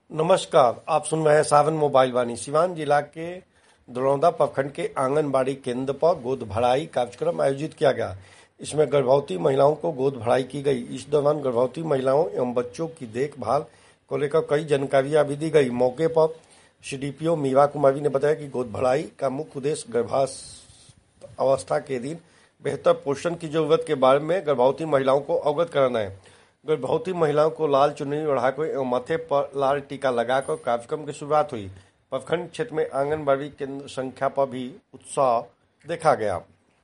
नमस्कार, आप सुन रहे हैं सावन मोबाइल वाणी। सिवान जिला के दरौंदा प्रखंड के आंगनबाड़ी केंद्र पर गोद भराई कार्यक्रम आयोजित किया गया। इसमें गर्भवती महिलाओं को गोद भराई की गई। इस दौरान गर्भवती महिलाओं एवं बच्चों की देखभाल को लेकर कई जानकारियां भी दी गई। मौके पर सीडीपीओ मीरा कुमारी ने बताया कि गोद भराई का मुख्य उद्देश्य गर्भावस्था के दिन बेहतर पोषण की जरूरत के बारे में गर्भवती महिलाओं को अवगत कराना है। गर्भवती महिलाओं को लाल चुन्नी ओढ़ाकर एवं माथे पर लाल टीका लगाकर कार्यक्रम की शुरुआत हुई। प्रखंड क्षेत्र में आंगनबाड़ी केंद्र संख्या पर भी उत्साह देखा गया।